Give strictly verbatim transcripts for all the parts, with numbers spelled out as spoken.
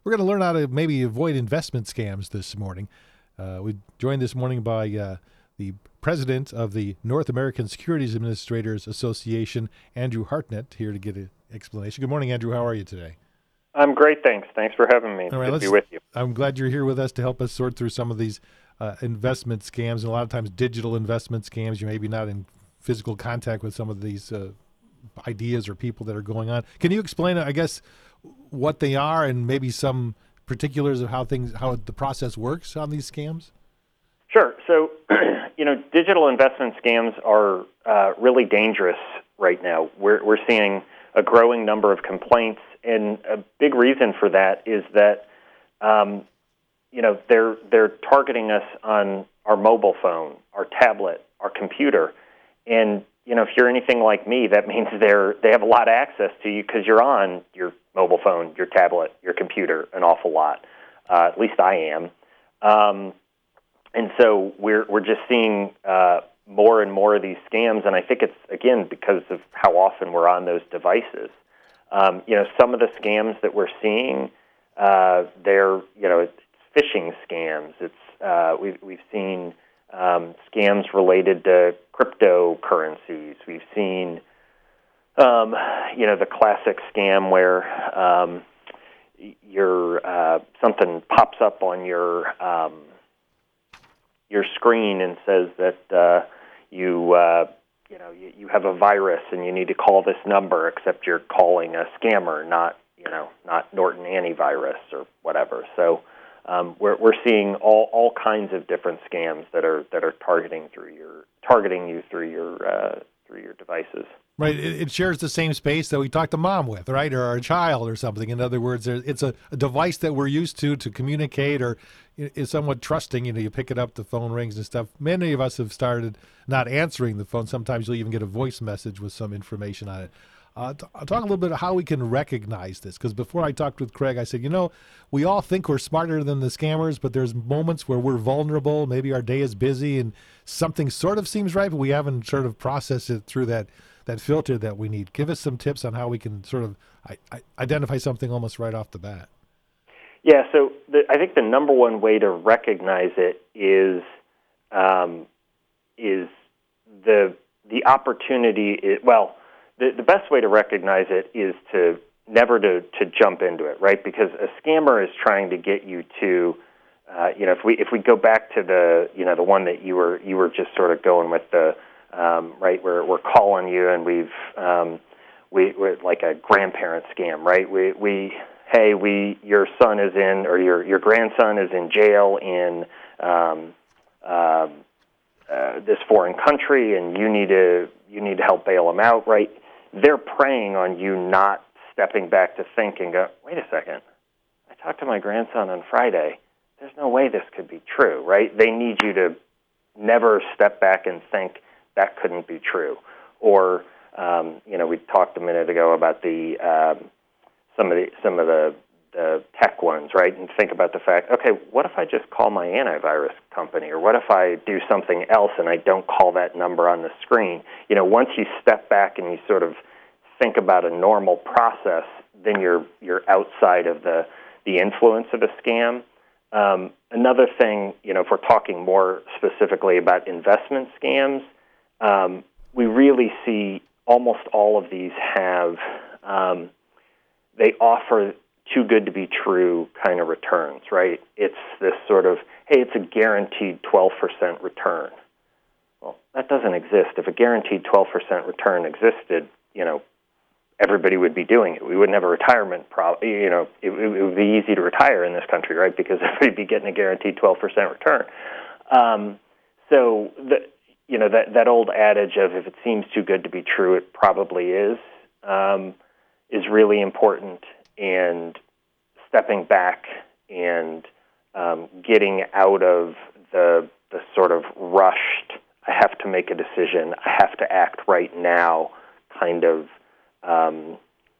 We're going to learn how to maybe avoid investment scams this morning. Uh, we joined this morning by uh, the president of the North American Securities Administrators Association, Andrew Hartnett, here to get an explanation. Good morning, Andrew. How are you today? I'm great, thanks. Thanks for having me. It's All right, good to let's, be with you. I'm glad you're here with us to help us sort through some of these uh, investment scams, and a lot of times digital investment scams. You may be not in physical contact with some of these uh, ideas or people that are going on. Can you explain, I guess, what they are and maybe some particulars of how things, how the process works on these scams? Sure. So, you know, digital investment scams are uh, really dangerous right now. We're we're seeing a growing number of complaints, and a big reason for that is that, um, you know, they're they're targeting us on our mobile phone, our tablet, our computer, and you know, if you're anything like me, that means they're they have a lot of access to you because you're on your mobile phone, your tablet, your computer, an awful lot. Uh, at least I am. Um, And so we're we're just seeing uh, more and more of these scams, and I think it's again because of how often we're on those devices. Um, you know, some of the scams that we're seeing, uh, they're you know it's phishing scams. It's uh, we've we've seen um, scams related to cryptocurrencies. We've seen um, you know the classic scam where um, your uh, something pops up on your um, your screen and says that uh, you uh, you know you, you have a virus and you need to call this number, except you're calling a scammer, not you know not Norton Antivirus or whatever. So um, we're we're seeing all, all kinds of different scams that are that are targeting through your targeting you through your uh, through your devices. Right. It, it shares the same space that we talk to mom with, right, or our child or something. In other words, there, it's a, a device that we're used to to communicate, or is somewhat trusting. You know, you pick it up, the phone rings and stuff. Many of us have started not answering the phone. Sometimes you'll even get a voice message with some information on it. Uh, t- talk a little bit of how we can recognize this, because before I talked with Craig, I said, you know, we all think we're smarter than the scammers, but there's moments where we're vulnerable. Maybe our day is busy and something sort of seems right, but we haven't sort of processed it through that that filter that we need. Give us some tips on how we can sort of I, I, identify something almost right off the bat. Yeah, so the, I think the number one way to recognize it is um, is the the opportunity. Is, well, the the best way to recognize it is to never to to jump into it, right? Because a scammer is trying to get you to, uh, you know, if we if we go back to the you know the one that you were you were just sort of going with the. Um, right, we're we're calling you, and we've um, we we're like a grandparent scam, right? We we hey, we your son is in, or your your grandson is in jail in um, uh, uh, this foreign country, and you need to you need to help bail him out, right? They're preying on you not stepping back to think and go, wait a second, I talked to my grandson on Friday. There's no way this could be true, right? They need you to never step back and think that couldn't be true. Or, um, you know, we talked a minute ago about the um, some of the some of the, the tech ones, right? And think about the fact, okay, what if I just call my antivirus company, or what if I do something else and I don't call that number on the screen? You know, once you step back and you sort of think about a normal process, then you're you're outside of the the influence of a scam. Um, another thing, you know, if we're talking more specifically about investment scams. Um, we really see almost all of these have, um, they offer too good to be true kind of returns, right? It's this sort of, hey, it's a guaranteed twelve percent return. Well, that doesn't exist. If a guaranteed twelve percent return existed, you know, everybody would be doing it. We wouldn't have a retirement problem. You know, it, it would be easy to retire in this country, right? Because everybody would be getting a guaranteed twelve percent return. Um, so the You know, that, that old adage of if it seems too good to be true, it probably is, um, is really important. And stepping back and um, getting out of the the sort of rushed, I have to make a decision, I have to act right now kind of um,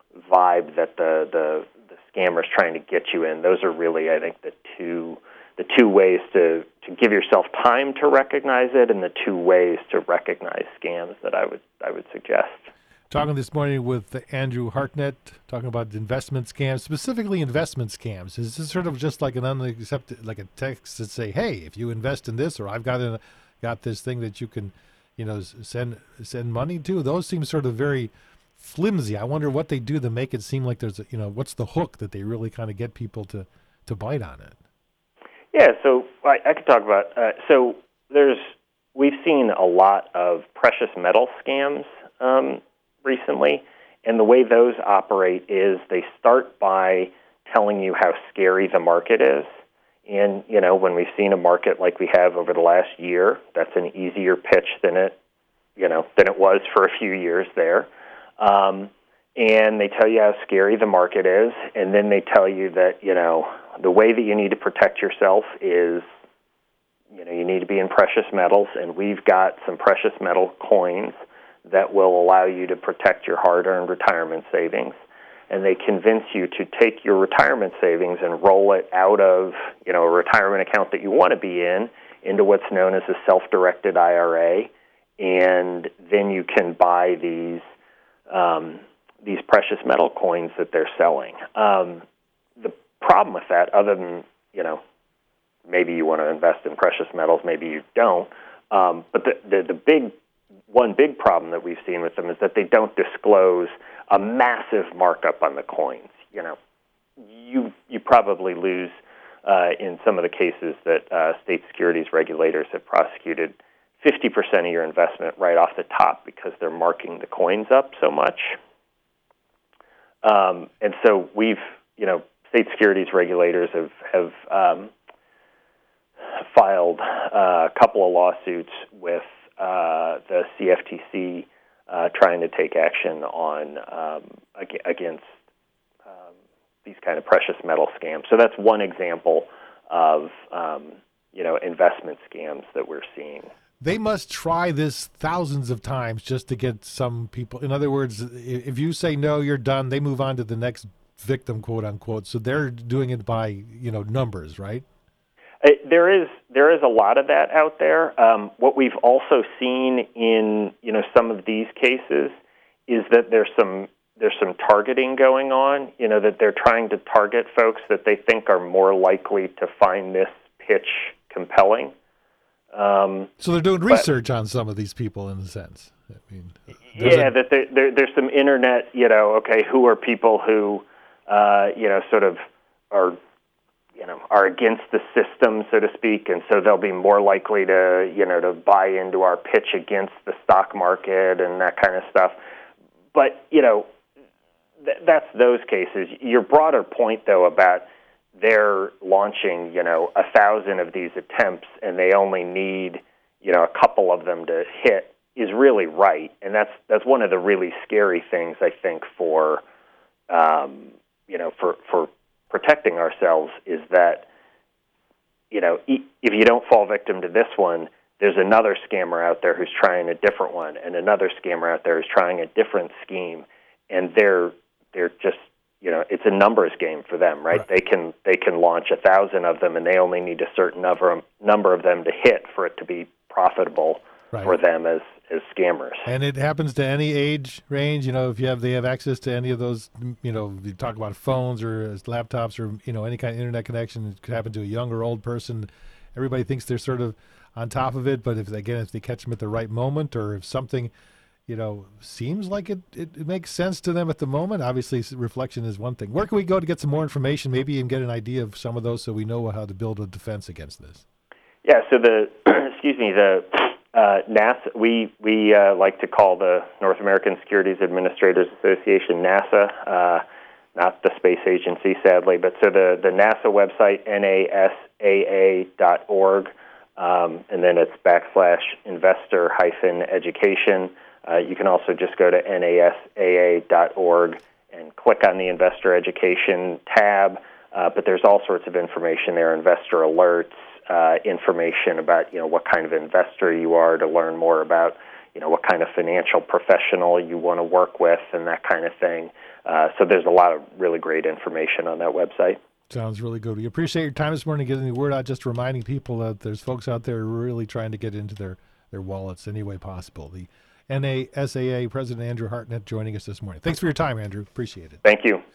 vibe that the, the, the scammer's trying to get you in. Those are really, I think, the two the two ways to, to give yourself time to recognize it, and the two ways to recognize scams that I would I would suggest. Talking this morning with Andrew Hartnett, talking about investment scams, specifically investment scams. Is this sort of just like an unaccepted, like a text that say, "Hey, if you invest in this," or "I've got a, got this thing that you can, you know, send send money to"? Those seem sort of very flimsy. I wonder what they do to make it seem like there's, a, you know, what's the hook that they really kind of get people to to bite on it? Yeah, so I, I could talk about. Uh, so there's we've seen a lot of precious metal scams. Um, recently, and the way those operate is they start by telling you how scary the market is. And, you know, when we've seen a market like we have over the last year, that's an easier pitch than it, you know, than it was for a few years there. Um, and they tell you how scary the market is, and then they tell you that, you know, the way that you need to protect yourself is, you know, you need to be in precious metals, and we've got some precious metal coins that will allow you to protect your hard-earned retirement savings. And they convince you to take your retirement savings and roll it out of, you know, a retirement account that you want to be in into what's known as a self-directed I R A, and then you can buy these um, these precious metal coins that they're selling. Um, the problem with that, other than, you know, maybe you want to invest in precious metals, maybe you don't, um, but the, the the big One big problem that we've seen with them is that they don't disclose a massive markup on the coins. You know, you you probably lose uh, in some of the cases that uh, state securities regulators have prosecuted fifty percent of your investment right off the top because they're marking the coins up so much. Um, and so we've, you know, state securities regulators have have um, filed uh, a couple of lawsuits with Uh, the C F T C uh, trying to take action on um, ag- against um, these kind of precious metal scams. So that's one example of um, you know investment scams that we're seeing. They must try this thousands of times just to get some people. In other words, if you say no, you're done. They move on to the next victim, quote unquote. So they're doing it by you know numbers, right? Uh, there is there is a lot of that out there. Um, what we've also seen in you know some of these cases is that there's some there's some targeting going on. You know that they're trying to target folks that they think are more likely to find this pitch compelling. Um, so they're doing research but, on some of these people, in a sense. I mean, yeah, a, that there, there, there's some internet. You know, okay, who are people who uh, you know sort of are. you know, are against the system, so to speak, and so they'll be more likely to, you know, to buy into our pitch against the stock market and that kind of stuff. But, you know, th- that's those cases. Your broader point, though, about they're launching, you know, a thousand of these attempts and they only need, you know, a couple of them to hit is really right. And that's that's one of the really scary things, I think, for, um, you know, for, for protecting ourselves is that, you know, if you don't fall victim to this one, there's another scammer out there who's trying a different one, and another scammer out there who's trying a different scheme, and they're they're just, you know, it's a numbers game for them, right? right. They can they can launch a thousand of them, and they only need a certain number number of them to hit for it to be profitable right. for them as as scammers. And it happens to any age range. You know, if you have they have access to any of those, you know, you talk about phones or laptops or, you know, any kind of internet connection. It could happen to a young or old person. Everybody thinks they're sort of on top of it, but if again, if they catch them at the right moment, or if something, you know, seems like it, it, it makes sense to them at the moment, obviously reflection is one thing. Where can we go to get some more information, maybe even get an idea of some of those so we know how to build a defense against this? Yeah, so the, excuse me, the uh, NASA, we, we uh, like to call the North American Securities Administrators Association NASA, uh, not the space agency, sadly, but so the, the NASA website, N A S A A dot org, um, and then it's backslash investor hyphen education. Uh, you can also just go to N A S A A dot org and click on the investor education tab, uh, but there's all sorts of information there, investor alerts, uh, information about, you know, what kind of investor you are, to learn more about, you know, what kind of financial professional you want to work with and that kind of thing. Uh, so there's a lot of really great information on that website. Sounds really good. We appreciate your time this morning, getting the word out, just reminding people that there's folks out there really trying to get into their, their wallets any way possible. The N A S A A President Andrew Hartnett joining us this morning. Thanks for your time, Andrew. Appreciate it. Thank you.